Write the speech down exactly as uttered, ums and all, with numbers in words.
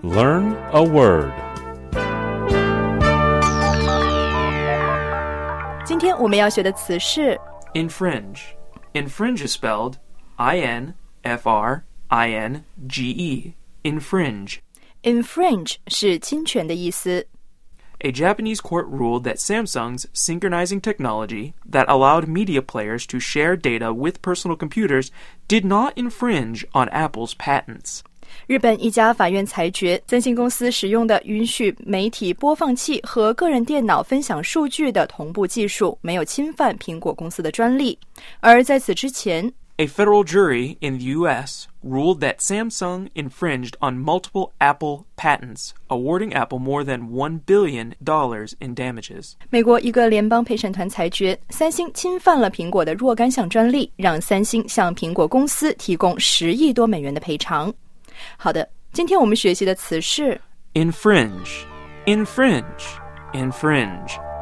Learn a word. 今天我们要学的词是 infringe. Infringe is spelled I N F R I N G E. Infringe. Infringe 是侵权的意思。 A Japanese court ruled that Samsung's synchronizing technology that allowed media players to share data with personal computers did not infringe on Apple's patents. 日本一家法院裁决，三星公司使用的允许媒体播放器和个人电脑分享数据的同步技术没有侵犯苹果公司的专利。而在此之前， A federal jury in the U S ruled that Samsung infringed on multiple Apple patents, awarding Apple more than one billion dollars in damages. 美国一个联邦陪审团裁决，三星侵犯了苹果的若干项专利，让三星向苹果公司提供十亿多美元的赔偿。好的，今天我们学习的词是 Infringe, infringe, infringe.